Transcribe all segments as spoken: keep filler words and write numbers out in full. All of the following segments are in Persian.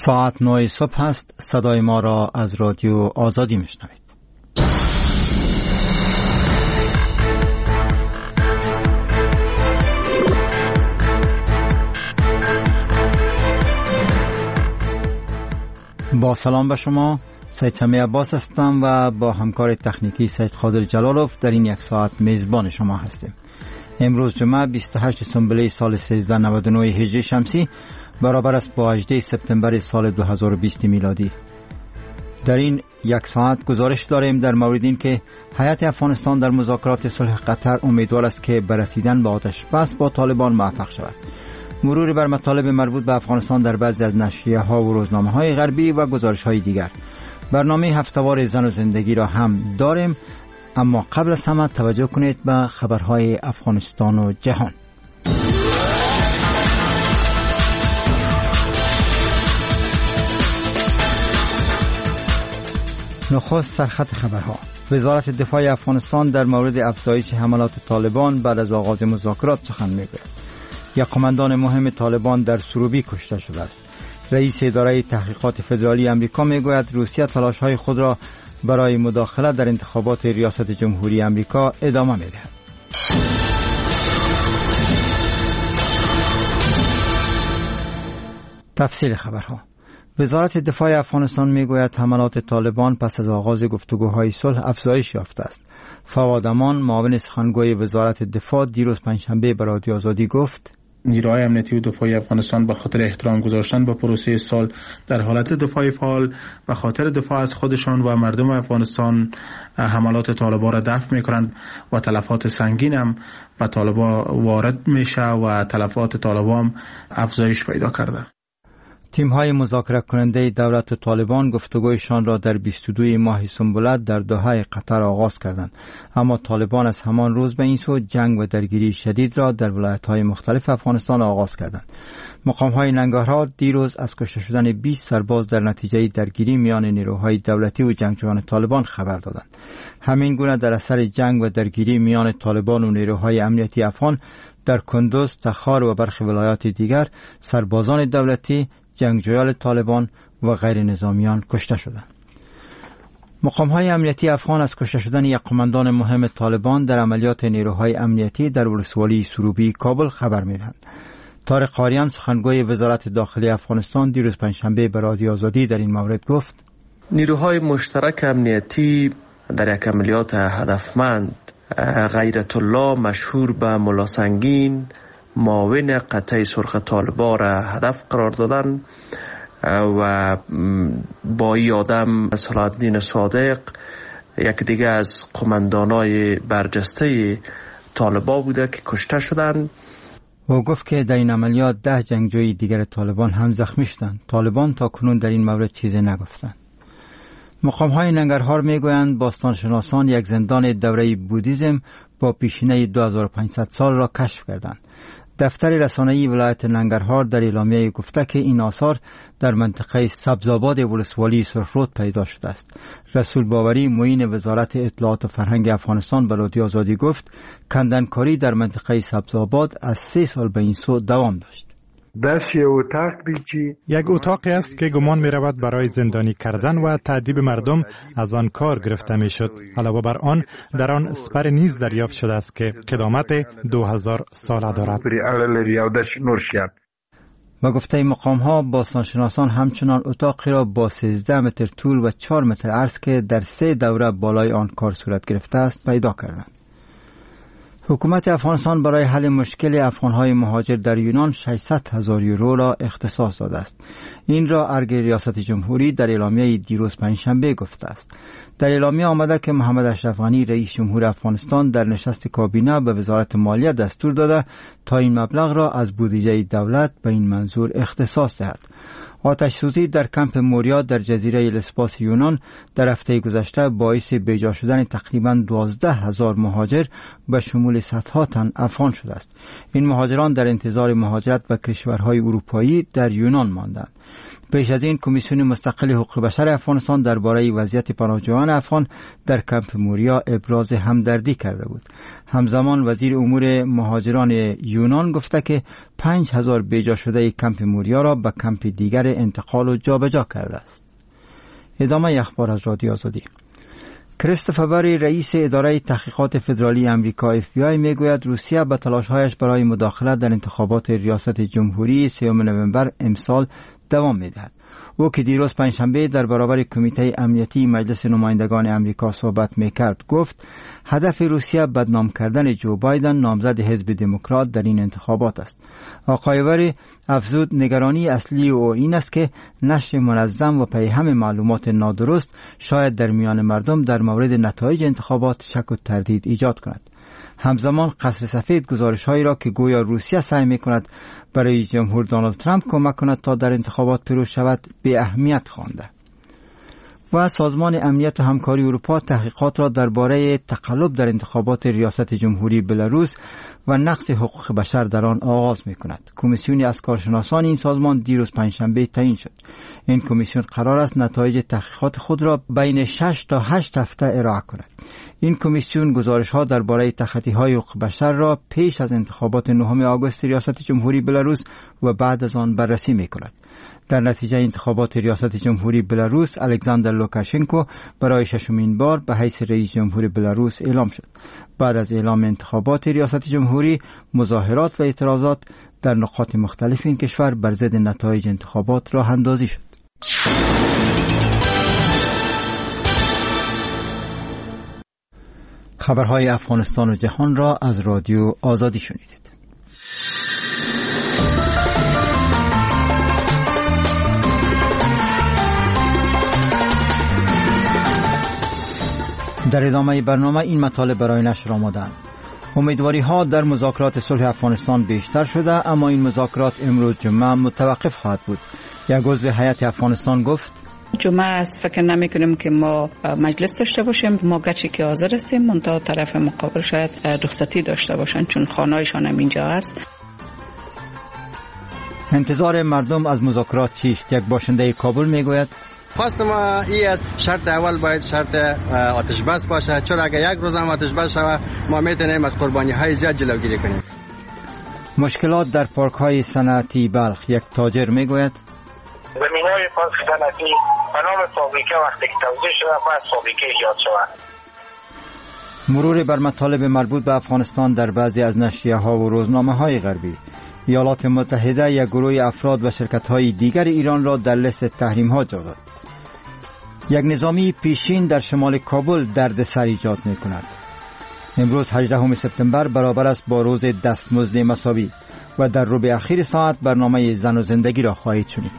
ساعت نه صبح است. صدای ما را از رادیو آزادی میشنوید. با سلام به شما، سید سمی عباس هستم و با همکار تکنیکی سید خادر جلالوف در این یک ساعت میزبان شما هستیم. امروز جمعه بیست و هشت سنبله سال سیزده نود و نه هجری شمسی برابر است با هجدهم سپتامبر سال دو هزار و بیست میلادی. در این یک ساعت گزارش داریم در مورد این که هیئت افغانستان در مذاکرات صلح قطر امیدوار است که به رسیدن به آتش بس با طالبان موفق شود. مرور بر مطالب مربوط به افغانستان در بعضی از نشریه ها و روزنامه های غربی و گزارش های دیگر. برنامه هفتهوار زن و زندگی را هم داریم، اما قبل از همه توجه کنید به خبرهای افغانستان و جهان. نخست سرخط خبرها. وزارت دفاع افغانستان در مورد افزایش حملات طالبان بعد از آغاز مذاکرات سخن میگوید. یک قماندان مهم طالبان در سروبی کشته شده است. رئیس اداره تحقیقات فدرالی امریکا میگوید روسیه تلاش‌های خود را برای مداخله در انتخابات ریاست جمهوری امریکا ادامه می‌دهد. تفصیل خبرها. وزارت دفاع افغانستان میگوید حملات طالبان پس از آغاز گفتگوهای صلح افزایش یافته است. فواد امان، معاون سخنگوی وزارت دفاع، دیروز پنجشنبه به رادیو آزادی گفت: نیروهای امنیتی و دفاعی افغانستان به خاطر احترام گذاشتن به پروسه صلح در حالت دفاعی فعال و خاطر دفاع از خودشان و مردم افغانستان حملات طالبان را دفع میکنند و تلفات سنگین هم به طالبان وارد میشه و تلفات طالبان افزایش پیدا کرده. تیم‌های مذاکره کننده دولت و طالبان گفتگویشان را در بیست و دو ماه سنبلت در دوحه قطر آغاز کردند، اما طالبان از همان روز به این سو جنگ و درگیری شدید را در ولایت‌های مختلف افغانستان آغاز کردند. مقام‌های ننگرهار دیروز از کشته شدن بیست سرباز در نتیجه درگیری میان نیروهای دولتی و جنگجویان طالبان خبر دادند. همین گونه در اثر جنگ و درگیری میان طالبان و نیروهای امنیتی افغان در کندوز، تخار و برخی ولایات دیگر سربازان دولتی، جنگجویان طالبان و غیر نظامیان کشته شدند. مقام‌های امنیتی افغان از کشته شدن یک قماندان مهم طالبان در عملیات نیروهای امنیتی در ولسوالی سروبی کابل خبر می‌دهند. طارق قاریان، سخنگوی وزارت داخلی افغانستان، دیروز پنجشنبه به رادیو آزادی در این مورد گفت: نیروهای مشترک امنیتی در یک عملیات هدفمند غیرت الله مشهور به ملا سنگین، معاون قطعه سرخ طالبان را هدف قرار دادن و با این آدم صلاح الدین صادق یک دیگه از قماندانای برجسته طالبان بوده که کشته شدند. و گفت که در این عملیات ده جنگجوی دیگر طالبان هم زخمی شدند. طالبان تا کنون در این مورد چیزی نگفتند. مقام‌های ننگرهار میگویند باستانشناسان یک زندان دوره بودیزم با پیشینه دو هزار و پانصد سال را کشف کردند. دفتر رسانه‌ای ولایت ننگرهار در اعلامیه گفته که این آثار در منطقه سبزآباد ولسوالی سرخرود پیدا شده است. رسول باوری، معین وزارت اطلاعات و فرهنگ افغانستان، به رادیو آزادی گفت کندنکاری در منطقه سبزآباد از سه سال به این سو دوام داشت. یک اتاقی است که گمان می رود برای زندانی کردن و تعذیب مردم از آن کار گرفته می شد. علاوه بر آن در آن اسپر نیز دریافت شده است که قدامت دو هزار ساله دارد. و گفته مقام ها باستانشناسان همچنان اتاقی را با سیزده متر طول و چهار متر عرض که در سه دوره بالای آن کار صورت گرفته است پیدا کردند. حکومت افغانستان برای حل مشکل افغانهای مهاجر در یونان ششصد هزار یورو را اختصاص داده است. این را ارگ ریاست جمهوری در اعلامیه دیروز پنجشنبه گفته است. در اعلامیه آمده که محمد اشرف غنی رئیس جمهور افغانستان در نشست کابینه به وزارت مالیه دستور داده تا این مبلغ را از بودجه دولت به این منظور اختصاص دهد. آتش سوزی در کمپ موریا در جزیره لسباس یونان در هفته گذشته باعث بیجا شدن تقریباً دوازده هزار مهاجر به شمول صدها تن افغان شده است. این مهاجران در انتظار مهاجرت به کشورهای اروپایی در یونان ماندند. پیش از این کمیسیون مستقل حقوق بشر افغانستان درباره وضعیت پناهجویان افغان در کمپ موریا ابراز همدردی کرده بود. همزمان وزیر امور مهاجران یونان گفته که پنج هزار بیجا شده کمپ موریا را به کمپ دیگر انتقال و جابجا کرده است. ادامه اخبار از رادیو آزادی. کریستوفر بری رئیس اداره تحقیقات فدرالی آمریکا اف بی آی میگوید روسیه به تلاش‌هایش برای مداخله در انتخابات ریاست جمهوری سوم نوامبر امسال دوام می‌دهد. او که دیروز پنجشنبه در برابر کمیته امنیتی مجلس نمایندگان آمریکا صحبت میکرد گفت هدف روسیه بدنام کردن جو بایدن نامزد حزب دموکرات در این انتخابات است. آقای وری افزود نگرانی اصلی او این است که نشر منظم و پیهم معلومات نادرست شاید در میان مردم در مورد نتایج انتخابات شک و تردید ایجاد کند. همزمان قصر سفید گزارش‌هایی را که گویا روسیه سعی می‌کند برای جمهور دونالد ترامپ کمک کند تا در انتخابات پیروز شود به اهمیت خوانده. و سازمان امنیت و همکاری اروپا تحقیقات را درباره تقلب در انتخابات ریاست جمهوری بلاروس و نقض حقوق بشر در آن آغاز می‌کند. کمیسیونی از کارشناسان این سازمان دیروز پنجشنبه تعیین شد. این کمیسیون قرار است نتایج تحقیقات خود را بین شش تا هشت هفته ارائه کند. این کمیسیون گزارش‌ها درباره تخطی‌های حقوق بشر را پیش از انتخابات نهم آگوست ریاست جمهوری بلاروس و بعد از آن بررسی می‌کند. در نتیجه انتخابات ریاست جمهوری بلاروس الکساندر لوکاشنکو برای ششمین بار به حیث رئیس جمهور بلاروس اعلام شد. بعد از اعلام انتخابات ریاست جمهوری مظاهرات و اعتراضات در نقاط مختلف این کشور بر ضد نتایج انتخابات راه اندازی شد. خبرهای افغانستان و جهان را از رادیو آزادی شنیدید. در ادامه برنامه این مطالب برای نشر آمدند. امیدواری ها در مذاکرات صلح افغانستان بیشتر شده، اما این مذاکرات امروز جمعه متوقف خواهد بود. یک عضو هیئت افغانستان گفت جمعه است فکر نمی کنیم که ما مجلس داشته باشیم. ما گرچه که حاضر هستیم منتها طرف مقابل شاید رخصتی داشته باشند چون خانه‌شان هم اینجا است. انتظار مردم از مذاکرات چیست؟ یک باشنده کابل میگوید خواست ما این است شرط اول باید شرط آتش بس باشه، چون اگر یک روز هم آتش بس شود ما میتونیم از قربانی های زیاد جلوگیری کنیم. مشکلات در پارک های صنعتی بلخ. یک تاجر میگوید زمین های پارک صنعتی به نام فابریکه وقتی که توزیع شده بعد فابریکه ایجاد شود. مرور بر مطالب مربوط به افغانستان در بعضی از نشریه ها و روزنامه های غربی. ایالات متحده یک گروه افراد و شرکت های دیگر ایران را در لیست تحریم ها جا داد. یک نظامی پیشین در شمال کابل دردسر ایجاد می کند. امروز هجدهم سپتامبر برابر است با روز دستمزد مساوی و در ربع اخیر ساعت برنامه زن و زندگی را خواهید شنید.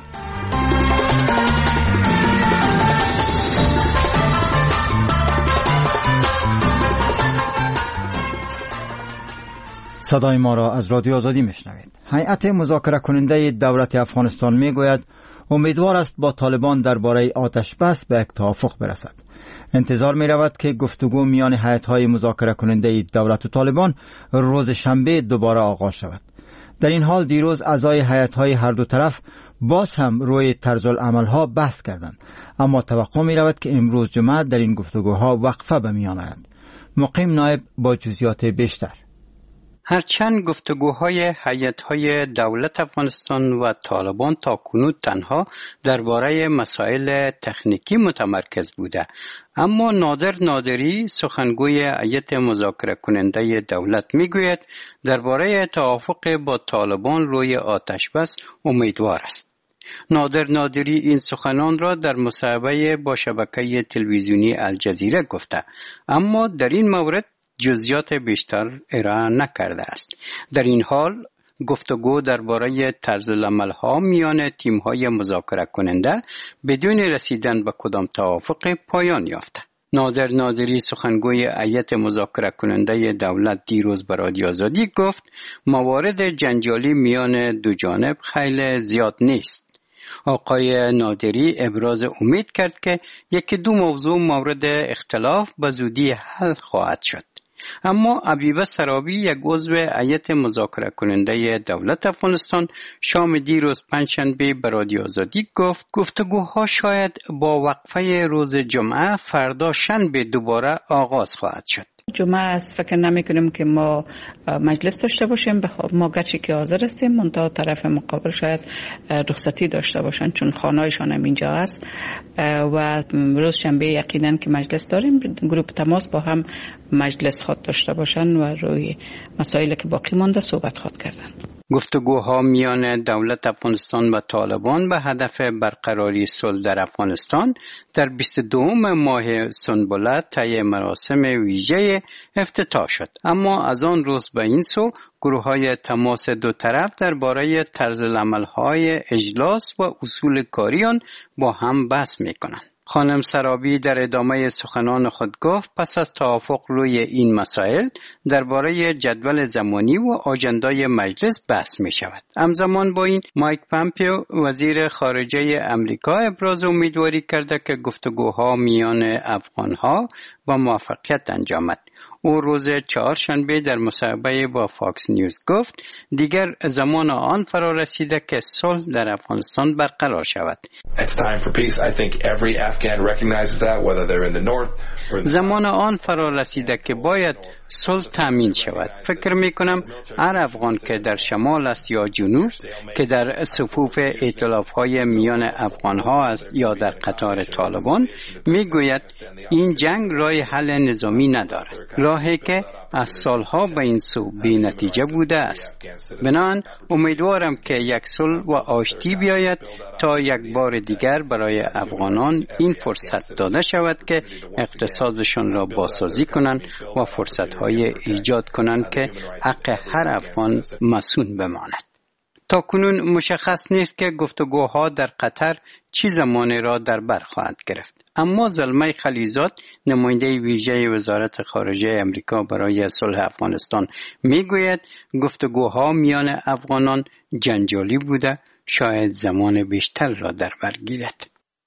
صدای ما را از رادیو آزادی میشنوید. هیئت مذاکره کننده دولت افغانستان میگوید امیدوار است با طالبان درباره آتش بس به یک توافق برسد. انتظار می رود که گفتگو میان هیئت‌های مذاکره کننده دولت و طالبان روز شنبه دوباره آغاز شود. در این حال دیروز اعضای هیئت‌های هر دو طرف باز هم روی طرز العمل‌ها بحث کردند، اما توقع می رود که امروز جمعه در این گفتگوها وقفه به میان آید. مقیم نایب با جزئیات بیشتر. هرچند گفتگوهای هیئت‌های دولت افغانستان و طالبان تاکنون تنها درباره مسائل تکنیکی متمرکز بوده، اما نادر نادری سخنگوی هیئت مذاکره کننده دولت میگوید درباره توافق با طالبان روی آتش بس امیدوار است. نادر نادری این سخنان را در مصاحبه با شبکه تلویزیونی الجزیره گفته، اما در این مورد جزئیات بیشتر ارائه نکرده است. در این حال گفتگو درباره طرز العمل‌ها میان تیم‌های مذاکره کننده بدون رسیدن به کدام توافق پایان یافته. نادر نادری سخنگوی هیئت مذاکره کننده دولت دیروز به رادیو آزادی گفت موارد جنجالی میان دو جانب خیلی زیاد نیست. آقای نادری ابراز امید کرد که یکی دو موضوع مورد اختلاف به زودی حل خواهد شد. اما عبیبه سرابی یک عضو هیئت مذاکره کننده دولت افغانستان شام دیروز پنجشنبه به رادیو آزادی گفت گفتگوها شاید با وقفه روز جمعه فردا شنبه دوباره آغاز خواهد شد. جمعه است فکر نمی کنیم که ما مجلس داشته باشیم. ما گرچه که حاضر هستیم منتها طرف مقابل شاید رخصتی داشته باشن چون خانه‌شان هم اینجا است و روز شنبه یقینا که مجلس داریم. گروه تماس با هم مجلس خود داشته باشن و روی مسائلی که باقی مانده صحبت خود کردن. گفتگوها میان دولت افغانستان و طالبان به هدف برقراری صلح در افغانستان در بیست و دوم ماه سنبله طی مراسم ویژه افتتاح شد. اما از آن روز به این سو گروه‌های تماس دو طرف درباره طرز العمل‌های اجلاس و اصول کاری آن با هم بحث می‌کنند. خانم سرابی در ادامه سخنان خود گفت پس از توافق روی این مسائل درباره جدول زمانی و آژندای مجلس بحث می شود. همزمان با این مایک پامپیو وزیر خارجه امریکا ابراز امیدواری کرده که گفتگوها میان افغانها با موفقیت انجامد. او روز چهارشنبه در مصاحبه با فاکس نیوز گفت دیگر زمان آن فرا رسیده که صلح در افغانستان برقرار شود. زمان آن فرا رسیده که باید صلح تامین شود. فکر می کنم هر افغان که در شمال است یا جنوب، که در صفوف ائتلاف های میان افغان ها است یا در قطار طالبان، می گوید این جنگ راه حل نظامی ندارد، راهی که از سالها به این سو بی نتیجه بوده است. بنابراین امیدوارم که یک صلح و آشتی بیاید تا یک بار دیگر برای افغانان این فرصت داده شود که اقتصادشان را بازسازی کنند و فرصت‌های ایجاد کنند که حق هر افغان مصون بماند. تا کنون مشخص نیست که گفتگوها در قطر چه زمانی را در بر خواهد گرفت. اما زلمه خلیزاد، نماینده ویژه وزارت خارجه امریکا برای صلح افغانستان، میگوید گفتگوها میان افغانان جنجالی بوده، شاید زمان بیشتر را در بر گیرد.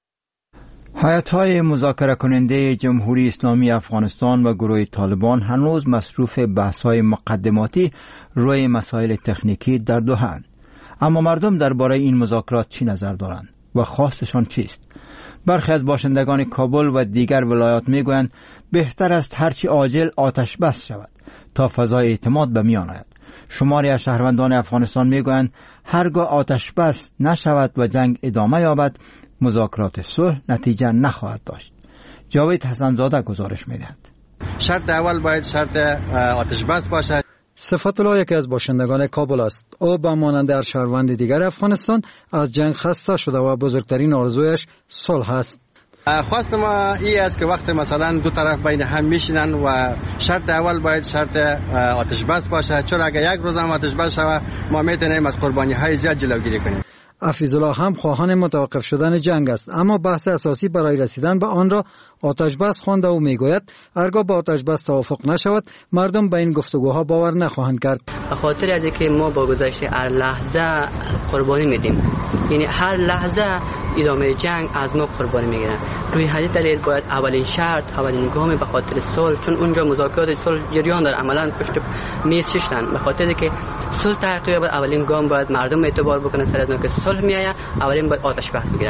هیئت‌های مذاکره کننده جمهوری اسلامی افغانستان و گروه طالبان هنوز مصروف بحث‌های مقدماتی روی مسائل تکنیکی در دوحه. اما مردم درباره این مذاکرات چی نظر دارند و خواستشان چیست؟ برخی از باشندگان کابل و دیگر ولایات میگویند بهتر است هرچی عاجل آتش بس شود تا فضای اعتماد به میان آید. شماری از شهروندان افغانستان میگویند هرگاه آتش بس نشود و جنگ ادامه یابد مذاکرات صلح نتیجه نخواهد داشت. جاوید حسنزاده گزارش میدهد. شرط اول باید شرط آتش بس باشد. صفت الله یکی از باشندگان کابل است. او به مانند هر شهروند دیگر افغانستان از جنگ خسته شده و بزرگترین آرزویش صلح است. خواست ما این است که وقت مثلا دو طرف بین هم میشینن و شرط اول باید شرط آتش بس باشه، چون اگر یک روز هم آتش بس شود ما میتونیم از قربانی های زیاد جلوگیری کنیم. حفیظ الله هم خواهان متوقف شدن جنگ است، اما بحث اساسی برای رسیدن به آن را آتش بس خوانده و میگوید هرگاه با آتش بس توافق نشود مردم به این گفتگوها باور نخواهند کرد. به خاطر از اینکه ما با گذشت هر لحظه قربانی میدیم، یعنی هر لحظه ادامه جنگ از ما قربانی میگیرن. روی همین دلیل باید اولین شرط، اولین گام به خاطر صلح، چون اونجا مذاکرات صلح جریان داره، عملاً پشت میز ششتن، به خاطر اینکه صلح تحقق یابد اولین گام باید مردم اعتبار بکنن سر از اینکه صلح میآید، اولین باید آتش بس بگیرن.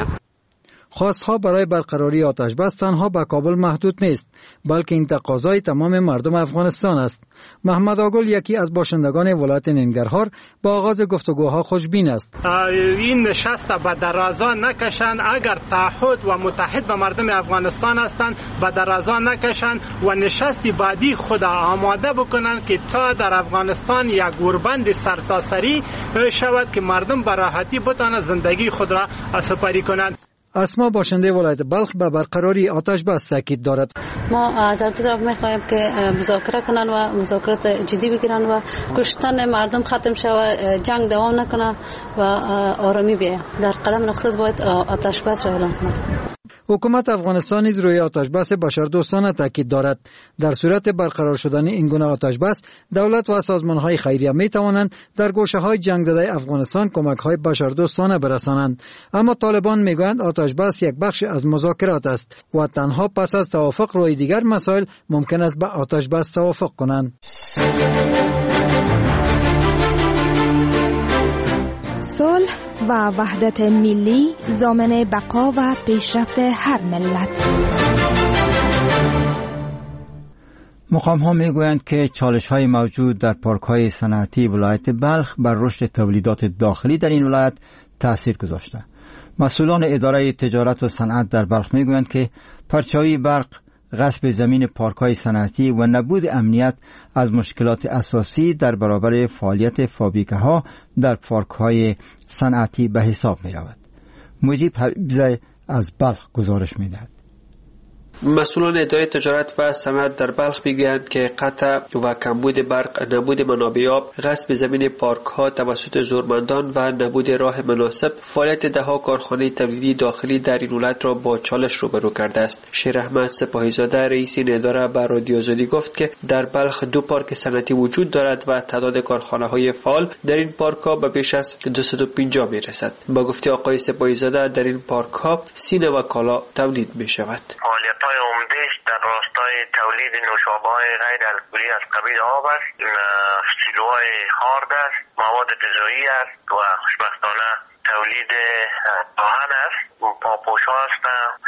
خواستها برای برقراری آتش بس تنها به کابل محدود نیست، بلکه این تقاضای تمام مردم افغانستان است. محمد آگل یکی از باشندگان ولایت ننگرهار با آغاز گفتگوها خوشبین است. این نشست به درازا نکشند، اگر تعهد و متحد به مردم افغانستان هستند به درازا نکشند و نشستی بعدی خود آماده بکنند که تا در افغانستان یک گوربند سرتاسری شود که مردم به راحتی بتوانند زندگی خود را سپری کنند. اسما باشنده ولایت بلخ به برقراری آتش بس تاکید دارد. ما از هر طرف می‌خواهیم که مذاکره کنند و مذاکرات جدی بگیرند و کشتن مردم ختم شود، جنگ دوام نکنه و آرامی بیاید. در قدم نقطه باید آتش بس را اعلام کنند. حکومت افغانستان نیز روی آتش بس بشردوستانه تاکید دارد. در صورت برقرار شدن این گونه آتش بس، دولت و سازمان‌های خیریه می‌توانند در گوشه‌های جنگ زده افغانستان کمک‌های بشردوستانه برسانند. اما طالبان می‌گویند آتش بس یک بخش از مذاکرات است و تنها پس از توافق روی دیگر مسائل ممکن است به آتش بس توافق کنند. صلح و وحدت ملی ضامن بقا و پیشرفت هر ملت. مقام ها می گویند که چالش های موجود در پارک های صنعتی ولایت بلخ بر رشد تولیدات داخلی در این ولایت تأثیر گذاشته. مسئولان اداره تجارت و صنعت در بلخ می گویند که پرچاوی برق، غصب زمین پارک های صنعتی و نبود امنیت از مشکلات اساسی در برابر فعالیت فابریکه ها در پارک های صنعتی به حساب می رود. مجیب حبیبزی از بلخ گزارش می دهد. مسئولان اداره تجارت و صنعت در بلخ میگویند که قطع و کمبود برق، نبود منابع آب، غصب زمین پارک ها توسط زورمندان و نبود راه مناسب فعالیت دهها کارخانه تولیدی داخلی در این ولایت را با چالش روبرو کرده است. شیر احمد سپاهیزاده رئیس این اداره به رادیو آزادی گفت که در بلخ دو پارک صنعتی وجود دارد و تعداد کارخانه های فعال در این پارک ها به بیش از دویست و پنجاه می رسد. با گفته آقای سپاهیزاده در این پارک ها سینه و کالا تولید می شود. های عمدهش در راستای تولید نوشابه‌های غیر الکلی از قبیل آب است، سیلوهای خارد است، مواد غذایی است و خوشبختانه تولید آهن است، پاپوش‌ها است،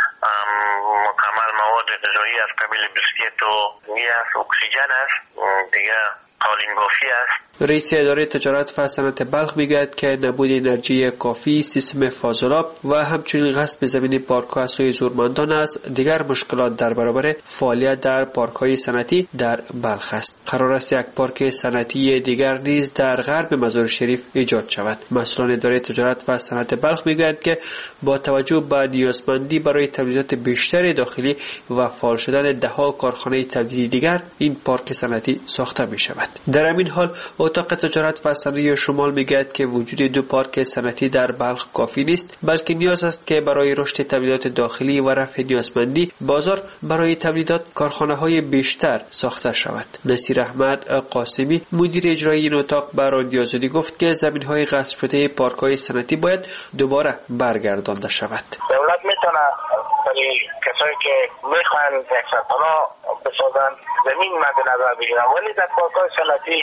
مکمل مواد غذایی از قبیل بسکیت و گیاس، اکسیژن است، دیگه قالین بافی است. رئیس اداره تجارت و صنعت بلخ میگوید که نبود انرژی کافی، سیستم فاضلاب و همچنین غصب زمین پارک‌ها از سوی زورمندان است دیگر مشکلات در برابر فعالیت در پارک‌های صنعتی در بلخ است. قرار است یک پارک صنعتی دیگر نیز در غرب مزار شریف ایجاد شود. مسئولان اداره تجارت و صنعت بلخ میگویند که با توجه به نیازمندی برای تولیدات بیشتر داخلی و فعال شدن ده‌ها کارخانه تولیدی دیگر این پارک صنعتی ساخته می شود. در همین حال اتاق تجارت و صنایع شمال میگوید که وجود دو پارک صنعتی در بلخ کافی نیست، بلکه نیاز است که برای رشد تولیدات داخلی و رفع نیازمندی بازار برای تولیدات کارخانه‌های بیشتر ساخته شود. نصیر احمد قاسمی مدیر اجرایی این اتاق به رادیو آزادی گفت که زمین‌های غصب شده پارک‌های صنعتی باید دوباره برگردانده شود. دولت میتونه برای کسایی که میخوان یک سرپناه بسازن زمین مد نظر بگیرن، ولی در پارک‌های صنعتی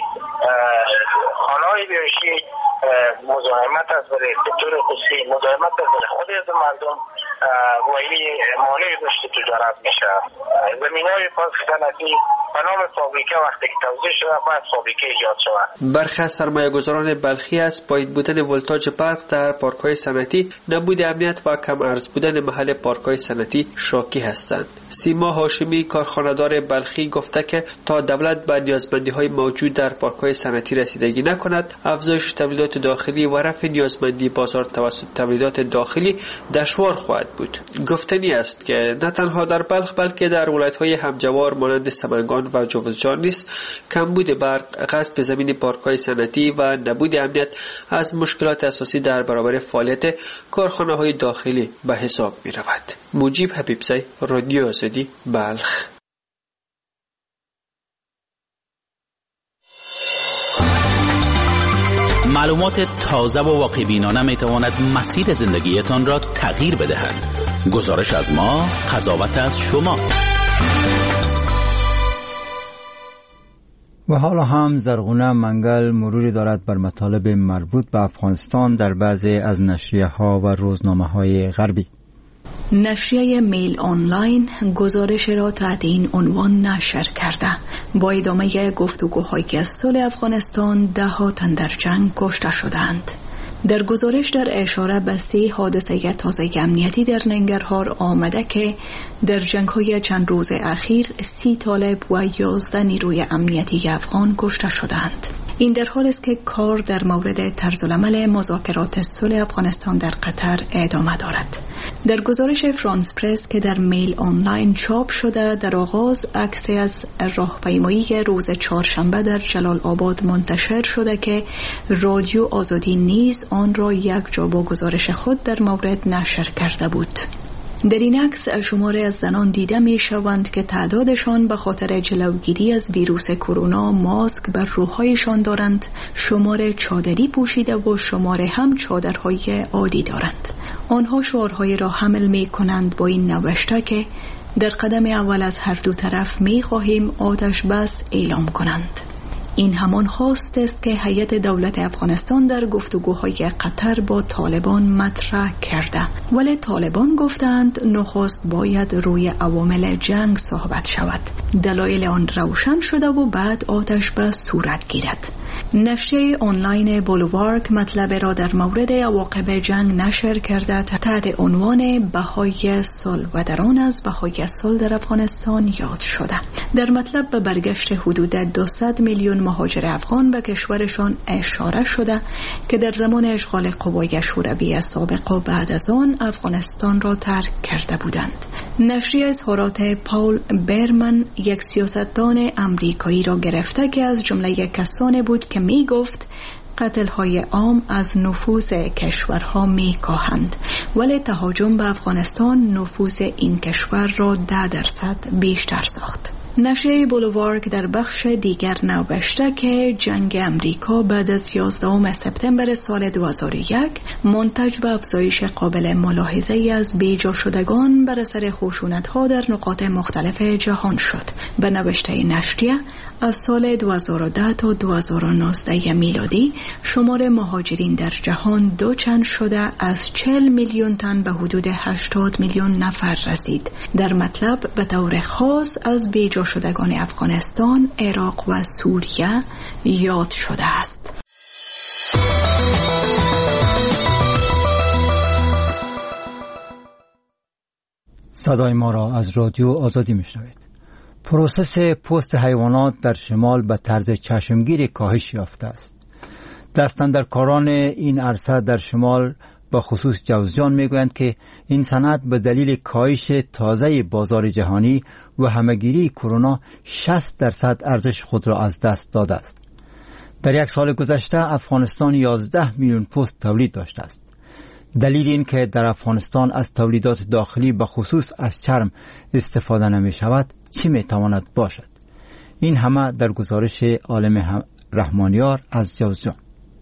خانه‌های بیاشی مزاحمت است برای سکتور خصوصی، مزاحمت است برای خود از مردم و این مانع رشد تجارت میشه. زمین‌های پارک صنعتی به نام فابریکه وقتی که توزیع شده باید فابریکه ایجاد شود. برخی از سرمایه‌گذاران بلخی از پایین بودن ولتاژ برق در پارک‌های صنعتی، نبود امنیت و کم ارز بودن محل پارک‌های صنعتی شاکی هستند. سیما هاشمی کارخانه‌دار بلخی گفته که تا دولت به نیازمندی‌های موجود در پارک‌های صنعتی رسیدگی نکند، افزایش تولیدات داخلی و رفع نیازمندی بازار توسط تولیدات داخلی دشوار خواهد بود. گفتنی است که نه تنها در بلخ بلکه در ولایت‌های همجوار مانند سمنگان و جوزجان نیز کمبود برق، غصب زمین پارک‌های صنعتی و نبود امنیت از مشکلات اساسی در برابر فعالیت کارخانه‌های داخلی به حساب می‌رود. مجیب حبیبزی، رادیو آزادی، بلخ. معلومات تازه و واقع‌بینانه می‌تواند مسیر زندگیتان را تغییر بدهد. گزارش از ما، قضاوت از شما. و حالا هم زرغونه منگل مروری دارد بر مطالب مربوط به افغانستان در بعضی از نشریه ها و روزنامه های غربی. نشریه میل آنلاین گزارش را تحت این عنوان نشر کرده: با ادامه گفتگوهایی که از صلح افغانستان ده ها تن در جنگ کشته شدند. در گزارش در اشاره به سه حادثه تازه امنیتی در ننگرهار آمده که در جنگ‌های چند روز اخیر سی طالب و یازده نیروی امنیتی افغان کشته شدند. این در حالی است که کار در مورد طرزالعمل مذاکرات صلح افغانستان در قطر ادامه دارد. در گزارش فرانس پرس که در میل آنلاین چاپ شده، در آغاز عکسی از راهپیمایی روز چهارشنبه در جلال آباد منتشر شده که رادیو آزادی نیز آن را یک جا با گزارش خود در مورد نشر کرده بود. در این عکس شماره از زنان دیده می شوند که تعدادشان به خاطر جلوگیری از ویروس کرونا ماسک بر روحایشان دارند، شماره چادری پوشیده و شماره هم چادرهای عادی دارند. آنها شعارهای را حمل می کنند با این نوشته که در قدم اول از هر دو طرف می خواهیم آتش بس اعلام کنند. این همان خواست است که هیئت دولت افغانستان در گفتگوهای قطر با طالبان مطرح کرده، ولی طالبان گفتند نخست باید روی عوامل جنگ صحبت شود. دلایل آن روشن شده و بعد آتش بس صورت گیرد. نشریه آنلاین بولوارک مطلب را در مورد عواقب جنگ نشر کرده تحت عنوان بهای صلح و در آن از بهای صلح در افغانستان یاد شده. در مطلب به برگشت حدود دویست میلیون مهاجر افغان به کشورشان اشاره شده که در زمان اشغال قوای شوروی سابق و بعد از آن افغانستان را ترک کرده بودند. نشریه اظهارات پاول برمن، یک سیاستدان امریکایی را گرفته که از جمله کسانی بود که می گفت قتل‌های عام از نفوذ کشورها می‌کاهند، ولی تهاجم به افغانستان نفوذ این کشور را ده درصد بیشتر ساخت. نشریه بولوارک در بخش دیگر نوشته که جنگ امریکا بعد از یازدهم سپتامبر سال دو هزار و یک منتج به افزایش قابل ملاحظه‌ای از بیجا شدگان بر اثر خشونت‌ها در نقاط مختلف جهان شد. به نوشته نشریه از سال دو هزار و ده تا دو هزار و نوزده میلادی شمار مهاجرین در جهان دوچند شده از چهل میلیون تن به حدود هشتاد میلیون نفر رسید. در مطلب به طور خاص از بیجا شدگان افغانستان، عراق و سوریه یاد شده است. صدای ما را از رادیو آزادی میشنوید. پروسس پوست حیوانات در شمال به طرز چشمگیر کاهش یافته است. دستاندرکاران این عرصه در شمال با خصوص جوزجان میگویند که این صنعت به دلیل کاهش تازه بازار جهانی و همهگیری کرونا شصت درصد ارزش خود را از دست داده است. در یک سال گذشته افغانستان یازده میلیون پوست تولید داشته است. دلیل این که در افغانستان از تولیدات داخلی به خصوص از چرم استفاده نمی شود چی می تواند باشد؟ این همه در گزارش عالم رحمانیار از جوزجان.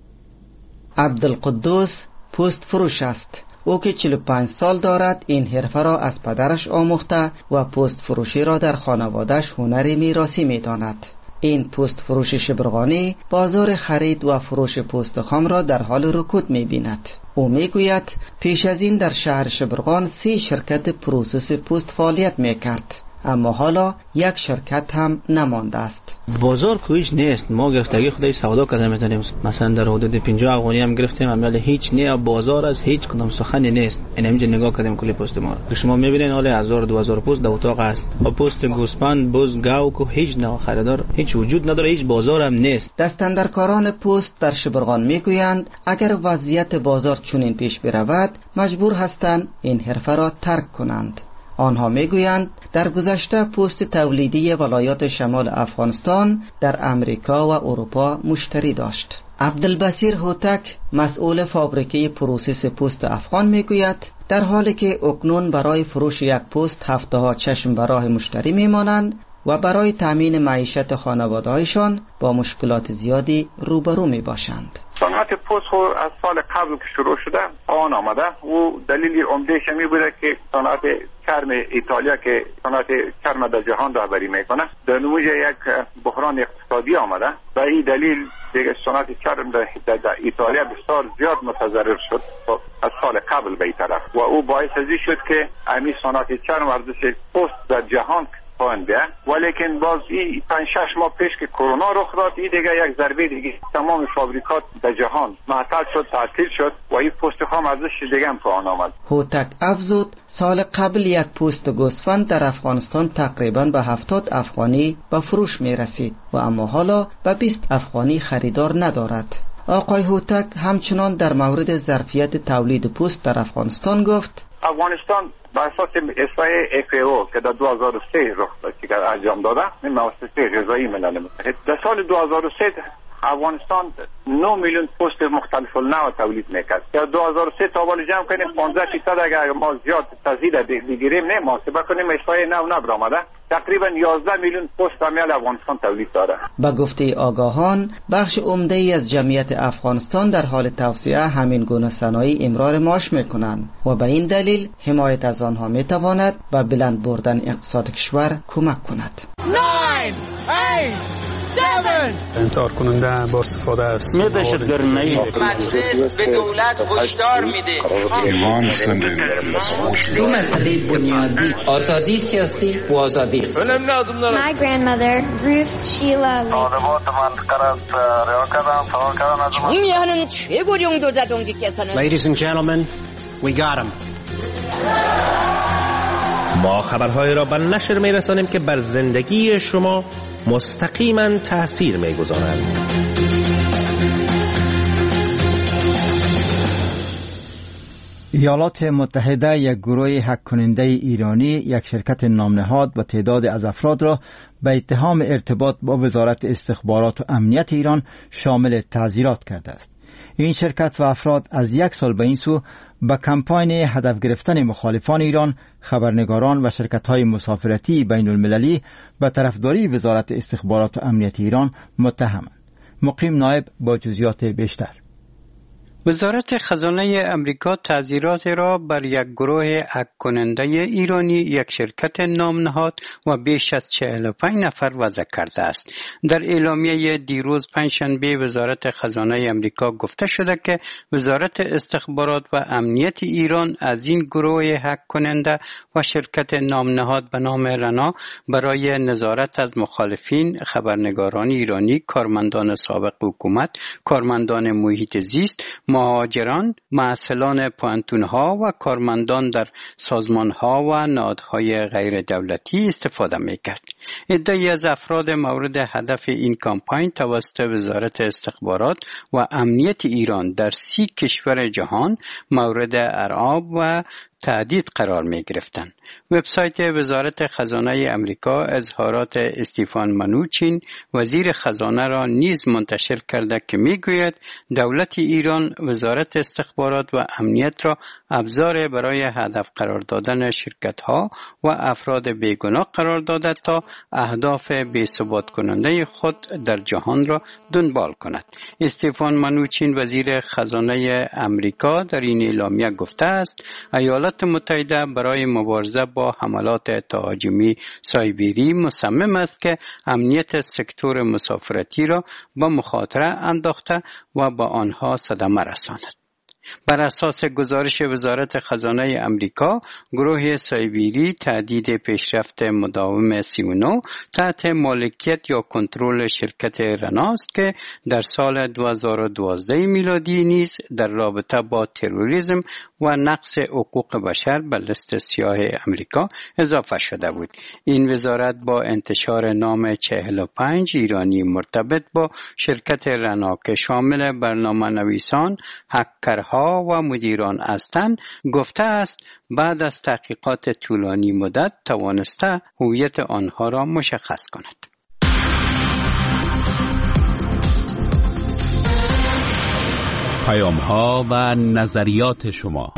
عبدالقدوس پوست فروش است. او که چهل و پنج سال دارد این حرفه را از پدرش آموخته و پوست فروشی را در خانواده‌اش هنری میراثی می‌داند. این پوست فروش شبرغانی بازار خرید و فروش پوست خام را در حال رکود می‌بیند. او میگوید پیش از این در شهر شبرغان سی شرکت پروسس پوست فعالیت میکرد، اما حالا یک شرکت هم نمانده است. بازار کویش نیست. ما گفتگی خدای سودا کردن میتونیم، مثلا در حدود پنجاه افغانی هم گرفتیم، اما هیچ نه بازار از هیچ کدام سخنی نیست. این همینجا نگاه کردیم کلی پوست ما رو شما میبینین حالا هزار دو هزار پوست در اتاق است. و پوست گوسفند، بز، گاو کو هیچ نه خریدار هیچ وجود نداره، هیچ بازار هم نیست. دستاندرکاران پوست در شبرغان میگویند اگر وضعیت بازار چنین پیش برود مجبور هستند این حرفه را ترک کنند. آنها میگویند در گذشته پوست تولیدی ولایات شمال افغانستان در امریکا و اروپا مشتری داشت. عبدالبصیر هوتک مسئول فابریکه پروسس پوست افغان میگوید در حالی که اکنون برای فروش یک پوست هفته ها چشم به راه مشتری میمانند و برای تامین معیشت خانواده‌هایشان با مشکلات زیادی روبرو می باشند. صنعت پوست از سال قبل که شروع شده آن آمده و دلیل عمدهش می بوده که صنعت چرم ایتالیا که صنعت چرم در جهان رهبری میکنه در نموز یک بحران اقتصادی آمده و این دلیل دیگه صنعت چرم در, در ایتالیا بسیار زیاد متضرر شد از سال قبل به این طرف و او باعث ازی شد که امی صنعت چرم ارزش پوست در جهان پاینده. ولیکن باز این پنج شش ماه پیش که کرونا رخ داد این دیگه یک ضربه دیگه تمام فابریکات در جهان معطل شد، تعطیل شد و این پوست خام ارزش دیگه هم پایین آمد. هوتک افزود سال قبل یک پوست گوسفند در افغانستان تقریبا به هفتاد افغانی به فروش می رسید و اما حالا به بیست افغانی خریدار ندارد. آقای هوتک همچنان در مورد ظرفیت تولید پوست در افغانستان گفت افغانستان بر اساس احصای اف ای او که در دو هزار و سه رخ داد که انجام داده این مؤسسه غذایی ملل متحد در سال دو هزار و سه افغانستان نه میلیون پوست مختلف النوع تولید میکرد. در دو هزار و سه تا حالا جمع کنیم پانزده درصد اگر ما زیاد تزیید بگیریم نه محاسبه کنیم احصای نو نبر آمده تقریبا یازده میلیون پست امیال افغانستان تولید داره. با گفته آگاهان بخش عمده ای از جمعیت افغانستان در حال توسعه همین گونه صنایع امرار معاش میکنند و به این دلیل حمایت از آنها میتواند به بلند بردن اقتصاد کشور کمک کند. انتحار کننده با استفاده است دهشتگرانه مجلس به دولت هشدار میده ایمان زندگی دو مسئله بنیادی آزادی سیاسی و آزادی. My grandmother Ruth Sheila 정의하는 최고령 도자동지께서는 Ladies and gentlemen, we got him. ما خبرهای را به نشر می‌رسانیم که بر زندگی شما مستقیما تأثیر می‌گذارند. ایالات متحده یک گروه هک کننده ایرانی یک شرکت نامنهاد و تعداد از افراد را به اتهام ارتباط با وزارت استخبارات و امنیت ایران شامل تعزیرات کرده است. این شرکت و افراد از یک سال به این سو به کمپاین هدف گرفتن مخالفان ایران، خبرنگاران و شرکت‌های مسافرتی بین المللی به طرفداری وزارت استخبارات و امنیت ایران متهمند. مقیم نایب با جزئیات بیشتر. وزارت خزانه امریکا تعزیرات را بر یک گروه هک کننده ایرانی، یک شرکت نامنهاد و بیش از چهل و پنج نفر وضع کرده است. در اعلامیه دیروز پنجشنبه وزارت خزانه امریکا گفته شده که وزارت استخبارات و امنیت ایران از این گروه هک کننده و شرکت نامنهاد به نام رنا برای نظارت از مخالفین، خبرنگاران ایرانی، کارمندان سابق حکومت، کارمندان محیط زیست، مهاجران، معسلان پوانتون‌ها و کارمندان در سازمان‌ها و نهادهای غیر دولتی استفاده می‌کرد. عده‌ای از افراد مورد هدف این کمپاین توسط وزارت استخبارات و امنیت ایران در سی کشور جهان مورد ارعاب و تهدید قرار می گرفتند. وبسایت وزارت خزانه امریکا اظهارات استیفان منوچین وزیر خزانه را نیز منتشر کرده که می گوید دولت ایران وزارت استخبارات و امنیت را ابزار برای هدف قرار دادن شرکت ها و افراد بیگناه قرار داده تا اهداف بی‌ثبات کننده خود در جهان را دنبال کند. استیفان منوچین وزیر خزانه امریکا در این اعلامیه گفته است ایالات متحده برای مبارزه با حملات تهاجمی سایبری مصمم است که امنیت سکتور مسافرتی را به مخاطره انداخته و با آنها صدمه رساند. بر اساس گزارش وزارت خزانه امریکا، گروه سایبری تهدید پیشرفت مداوم سی و نه تحت مالکیت یا کنترل شرکت رناست که در سال دو هزار و دوازده میلادی نیز در رابطه با تروریسم و نقض حقوق بشر به لیست سیاه امریکا اضافه شده بود. این وزارت با انتشار نام چهل و پنج ایرانی مرتبط با شرکت رنا که شامل برنامه نویسان، هکرها و مدیران هستند گفته است بعد از تحقیقات طولانی مدت توانسته هویت آنها را مشخص کند. پیام ها و نظریات شما.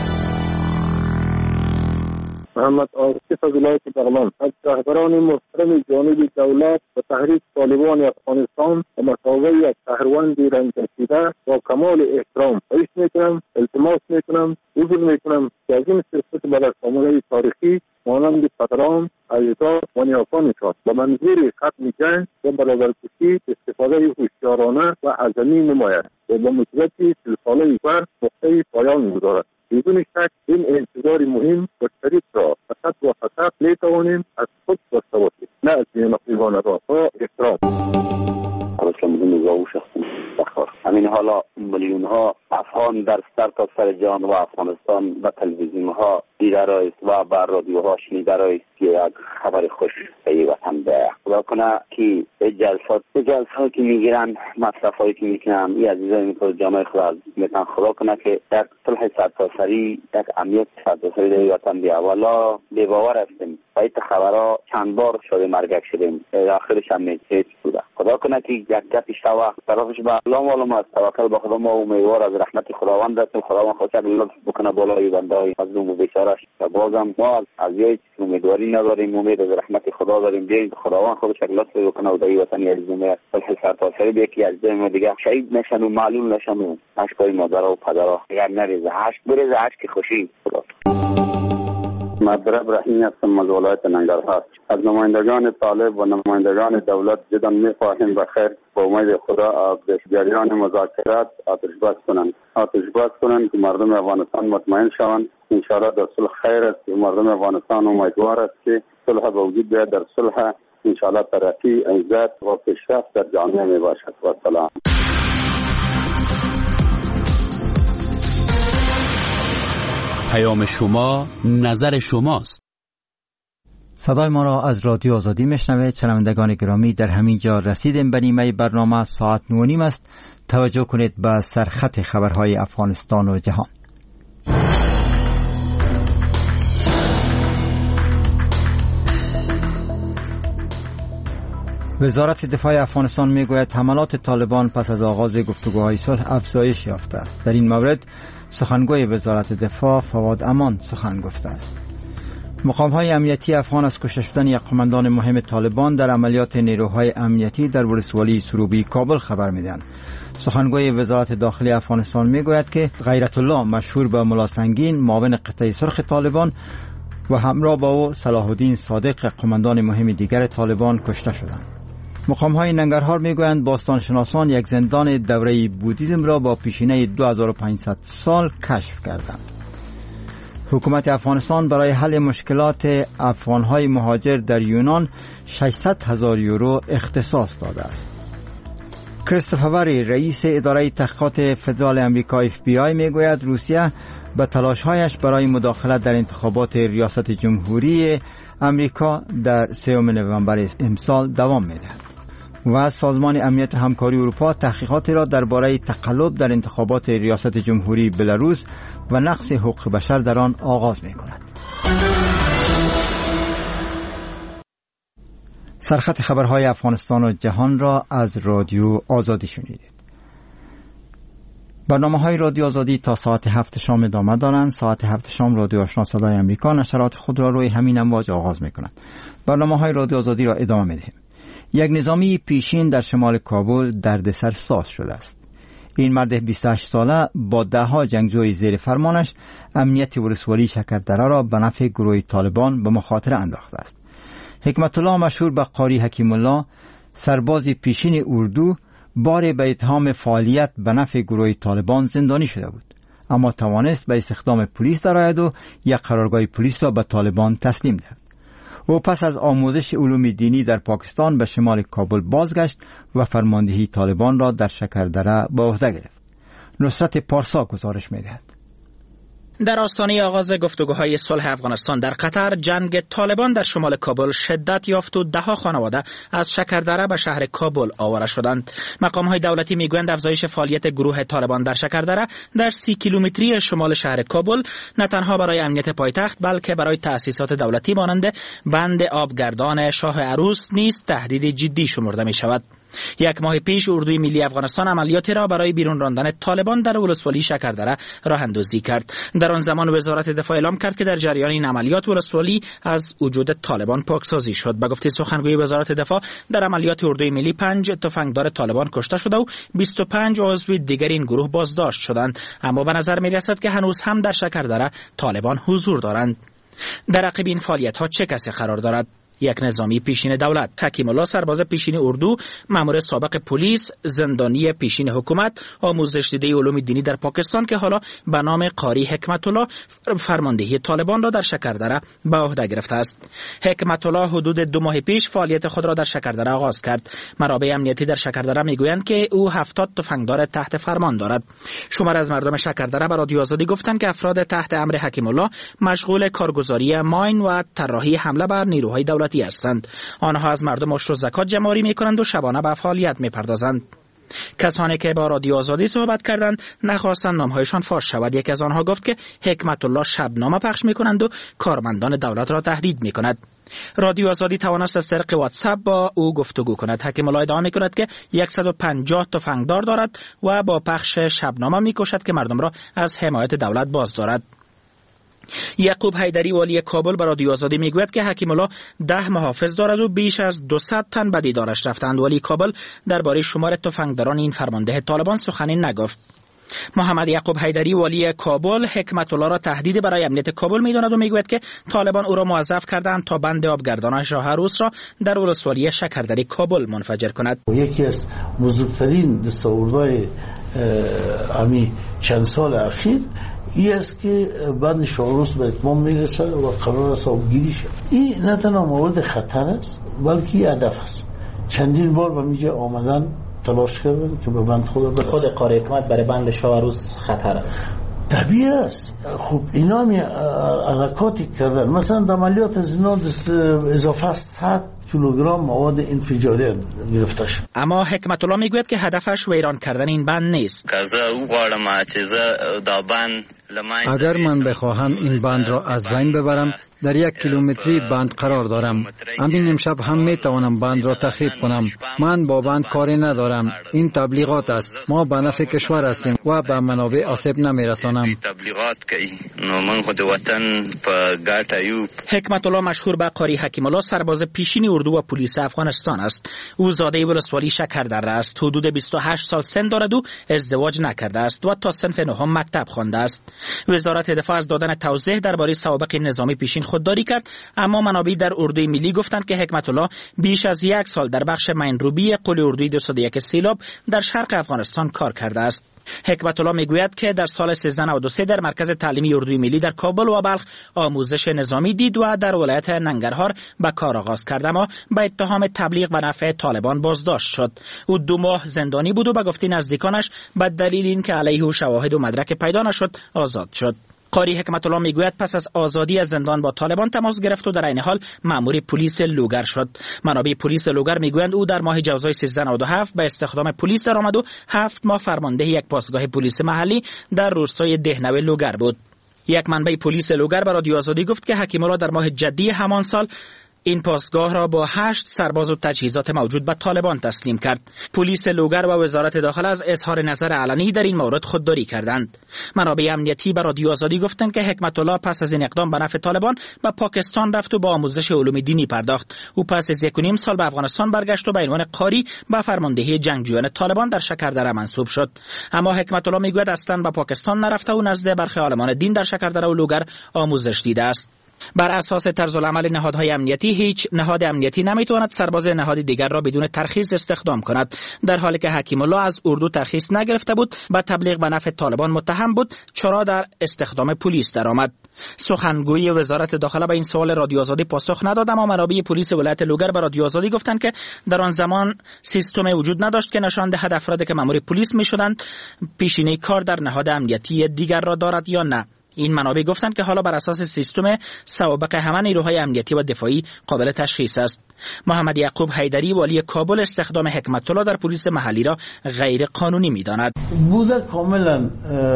محمد عاصف از ولایت بغلان از رهبران محترم جانب دولت و تحریک طالبان افغانستان و مساوی یک شهروند رنج کشیده با کمال احترام خواهش میکنم، التماس میکنم، عذر میکنم که از این سیاست بلدسامانه تاریخی مانند پدران، اجداد و نیاکانشان به منظور ختم جنگ و برابرکشی استفاده هوشیارانه و عظمی نماید و به مدت سی ساله بر نقطه پایان میگذارد. بدون شک این انتظار مهم و شریف را فقط و فقط میتوانیم از خود داشته باشیم، نه از بی‌نقیبان را. با احترام. همین حالا میلیون ها افغان در سر تا سر جهان و افغانستان و تلویزیون ها دیده است و بر رادیوها شنیده است که یک خبر خوش به وطن به خدا کنه که جلسات جلسات که میگیرن، مصرفایی که میکنن، این عزیزان که جامعه خود میتن خدا کنه که یک صلح سرتاسری، یک امنیت سرتاسری در وطن به اولا بی‌باور هستیم و این خبرها چند بار شده مرگک شدیم، آخرش هم میچه بوده. خدا کنه که یک گپی شوه طرفش به الله معلوم است. توکل به خدا، ما امیدوار از رحمت خداوند هستیم. خداوند خواهد لطف بکنه بالای بنده های مظلوم و بیچاره. بازم ما از یک امیدواری نداریم، امید از رحمت خدا داریم. بیاین خداوند خودش لطف بکنه و در وطن عزیزم صلح سرتاسر یکی از دم دیگه شهید نشن و معلول نشن و اشکای مادر و پدر اگر نریزه اشک بریزه اشک خوشی. مدرب رحیمی هستم از ولایت ننگرهار. از نمایندگان طالب و نمایندگان دولت جدا می‌خواهیم بخیر با امید خدا به جریان مذاکرات آتش بس کنند آتش بس کنند که مردم افغانستان مطمئن شوند. ان شاء الله در صلح خیر است. مردم افغانستان امیدوار است که صلح به وجود بیاید. در صلح ان شاء الله ترقی، عزت و پیشرفت در جامعه می باشد. و سلام. پیام شما، نظر شماست. صدای ما را از رادیو آزادی میشنوید. شنوندگان گرامی، در همین جا رسیدیم به نیمه برنامه. ساعت نه و نیم است. توجه کنید به سرخط خبرهای افغانستان و جهان. وزارت دفاع افغانستان میگوید حملات طالبان پس از آغاز گفتگوهای صلح افزایش یافته است. در این مورد سخنگوی وزارت دفاع فواد امان سخن گفته است. مقام‌های امنیتی افغان از کشته شدن یک قماندان مهم طالبان در عملیات نیروهای امنیتی در ولسوالی سروبی کابل خبر میدهند. سخنگوی وزارت داخلی افغانستان میگوید که غیرت الله مشهور به ملا سنگین معاون قطعه سرخ طالبان و همراه با او صلاح الدین صادق قماندان مهم دیگر طالبان کشته شدند. مقام‌های ننگرهار میگویند باستانشناسان یک زندان دوره بودیزم را با پیشینه دو هزار و پانصد سال کشف کردند. حکومت افغانستان برای حل مشکلات افغان‌های مهاجر در یونان ششصد هزار یورو اختصاص داده است. کریستوفر وری رئیس اداره تحقیقات فدرال امریکا اف بی آی میگوید روسیه به تلاش‌هایش برای مداخله در انتخابات ریاست جمهوری امریکا در سوم نوامبر امسال دوام می‌دهد. و از سازمان امنیت همکاری اروپا تحقیقاتی را درباره تقلب در انتخابات ریاست جمهوری بلاروس و نقض حقوق بشر در آن آغاز می‌کند. سرخط خبرهای افغانستان و جهان را از رادیو آزادی شنیدید. برنامه‌های رادیو آزادی تا ساعت هفت شام ادامه دارند. ساعت هفت شام رادیو آشنا صدای امریکا نشرات خود را روی همین امواج آغاز می‌کند. برنامه‌های رادیو آزادی را ادامه می‌دهیم. یک نظامی پیشین در شمال کابل دردسر ساز شده است. این مرد بیست و هشت ساله با دهها جنگجوی زیر فرمانش امنیت ولسوالی شکردره را به نفع گروه طالبان به مخاطره انداخته است. حکمت الله مشهور به قاری حکیم الله، سرباز پیشین اردو، بار به اتهام فعالیت به نفع گروه طالبان زندانی شده بود، اما توانست به استخدام پلیس درآید و یک قرارگاه پلیس را به طالبان تسلیم دهد. او پس از آموزش علوم دینی در پاکستان به شمال کابل بازگشت و فرماندهی طالبان را در شکردره به عهده گرفت. نصرت پارسا گزارش می‌دهد. در آستانه آغاز گفتگوهای صلح افغانستان در قطر، جنگ طالبان در شمال کابل شدت یافت و دهها خانواده از شکردره به شهر کابل آواره شدند. مقام‌های دولتی میگویند افزایش فعالیت گروه طالبان در شکردره در سی کیلومتری شمال شهر کابل نه تنها برای امنیت پایتخت بلکه برای تأسیسات دولتی مانند بند آبگردان شاه عروس نیز تهدید جدی شمرده می شود. یک ماه پیش اردوی ملی افغانستان عملیاتی را برای بیرون راندن طالبان در ولسوالی شکردره راه اندازی کرد. در آن زمان وزارت دفاع اعلام کرد که در جریان این عملیات ولسوالی از وجود طالبان پاکسازی شد. به گفته سخنگوی وزارت دفاع، در عملیات اردوی ملی پنج تفنگدار طالبان کشته شده و بیست و پنج عضو دیگر این گروه بازداشت شدند، اما به نظر می رسد که هنوز هم در شکردره طالبان حضور دارند. در عقب این فعالیت ها چه کسی قرار دارد؟ یک نظامی پیشین دولت، حکیم الله سرباز پیشین اردو، مأمور سابق پلیس، زندانی پیشین حکومت، آموزش دیده علوم دینی در پاکستان که حالا به نام قاری حکمت الله فرماندهی طالبان را در شکردره به عهده گرفته است. حکمت الله حدود دو ماه پیش فعالیت خود را در شکردره آغاز کرد. منابع امنیتی در شکردره میگویند که او هفتاد تفنگدار تحت فرمان دارد. شمار از مردم شکردره به رادیو آزادی گفتند که افراد تحت امر حکیم الله مشغول کارگزاری ماین و طراحی حمله بر نیروهای دولتی هستند. آنها از مردم عشر و زکات جمع‌آوری می‌کنند و شبانه به فعالیت می‌پردازند. کسانی که با رادیو آزادی صحبت کردند نخواستند نامهایشان فاش شود. یک از آنها گفت که حکمت الله شبنامه پخش می‌کنند و کارمندان دولت را تهدید می‌کند. رادیو آزادی توانست از طریق واتساپ با او گفتگو کند. حکیم الله ادعا می‌کند که صد و پنجاه تفنگدار دارد و با پخش شبنامه می‌کوشد که مردم را از حمایت دولت باز دارد. یعقوب حیدری والی کابل به رادیو آزادی میگوید که حکیم الله ده محافظ دارد و بیش از دویست تن به دیدارش رفتند. والی کابل درباره شمار تفنگداران این فرمانده طالبان سخنی نگفت. محمد یعقوب حیدری والی کابل حکمت الله را تهدید برای امنیت کابل می‌داند و میگوید که طالبان او را موظف کردند تا بند آبگردان شاه عروس را در ولسوالی شکردری کابل منفجر کند. یکی از بزرگترین دستاوردهای امی چند سال اخیر این است که بند شاه عروس به اتمام میرسه و قرار است آبگیری شد. این نه تنها مورد خطر است بلکه هدف است. چندین بار به اینجا آمدن تلاش کردن که به بند خود برسن. خود قاری حکمت برای بند شاه عروس خطر است. طبیعی است. خب اینا می حرکاتی کردن. مثلا در عملیات از اینا اضافه صد کیلوگرم مواد انفجاری گرفته شد. اما حکمت الله میگوید که هدفش ویران کردن این بند نیست. اگر من بخواهم این بند را از بین ببرم در یک کیلومتری بند قرار دارم. همین امشب هم می توانم بند را تخریب کنم. من با بند کاری ندارم. این تبلیغات است. ما به نفع کشور هستیم و به منابع آسیب نمی رسانم. حکمت الله مشهور به قاری حکیم الله سرباز پیشین اردو و پلیس افغانستان است. او زاده ولسوالی شکردره است. حدود بیست و هشت سال سن دارد و ازدواج نکرده است و تا صنف نهم مکتب خوانده است. وزارت دفاع از دادن توضیح درباره سوابق نظامی پیشین خودداری کرد، اما منابع در اردوی ملی گفتند که حکمت الله بیش از یک سال در بخش مینروبی قل اردوی دویست و یک سیلاب در شرق افغانستان کار کرده است. حکمت الله میگوید که در سال سیزده نود و سه در مرکز تعلیمی اردوی ملی در کابل و بلخ آموزش نظامی دید و در ولایت ننگرهار به کار آغاز کرد، اما به اتهام تبلیغ و نفع طالبان بازداشت شد. او دو ماه زندانی بود و به گفته نزدیکانش به دلیل اینکه علیه او شواهد و مدرک پیدا نشد آزاد شد. قاری حکمت الله میگوید پس از آزادی از زندان با طالبان تماس گرفت و در این حال مأمور پلیس لوگر شد. منابع پلیس لوگر میگویند او در ماه جوزای سیزده نود و هفت به استخدام پلیس درآمد و هفت ماه فرمانده یک پاسگاه پلیس محلی در روستای دهنوی لوگر بود. یک منبع پلیس لوگر به رادیو آزادی گفت که حکیم الله در ماه جدی همان سال این پاسگاه را با هشت سرباز و تجهیزات موجود به طالبان تسلیم کرد. پلیس لوگر و وزارت داخله از اظهار نظر علنی در این مورد خودداری کردند. منابع امنیتی به رادیو آزادی گفتند که حکمت الله پس از این اقدام به نفع طالبان به پاکستان رفت و با آموزش علوم دینی پرداخت. او پس از یک و نیم سال به افغانستان برگشت و به عنوان قاری به فرماندهی جنگجویان طالبان در شکردره منصوب شد. اما حکمت الله میگوید اصلا به پاکستان نرفته و نزد برخی عالمان دین در شکردره و لوگر آموزش دیده است. بر اساس طرز العمل نهادهای امنیتی هیچ نهاد امنیتی نمیتواند سرباز نهاد دیگر را بدون ترخیص استخدام کند. در حالی که حکیم الله از اردو ترخیص نگرفته بود، با تبلیغ به نفع طالبان متهم بود، چرا در استخدام پلیس درآمد؟ سخنگوی وزارت داخله به این سوال رادیو آزادی پاسخ نداد، اما منابع پلیس ولایت لوگر به رادیو آزادی گفتند که در آن زمان سیستمی وجود نداشت که نشان دهد افرادی که مأمور پلیس میشدند پیشینه کار در نهاد امنیتی دیگر را دارد یا نه. این منابع گفتند که حالا بر اساس سیستم سوابق همه نیروهای امنیتی و دفاعی قابل تشخیص است. محمد یعقوب حیدری والی کابل استخدام حکمت الله در پلیس محلی را غیر قانونی می‌داند. بوده کاملا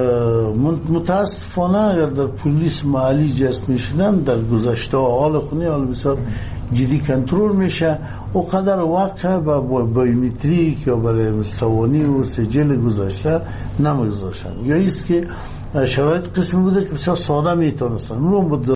متاسفانه اگر در پلیس محلی جست میشدن در گذشته حال خونی حال بسیار جدی کنترل میشه و قدر وقت با بایومتریک یا برای سوانی و سجل گذشته نمیگذاشتن، یا ایست که شرایط قسمی بوده که بسیار ساده میتونستن.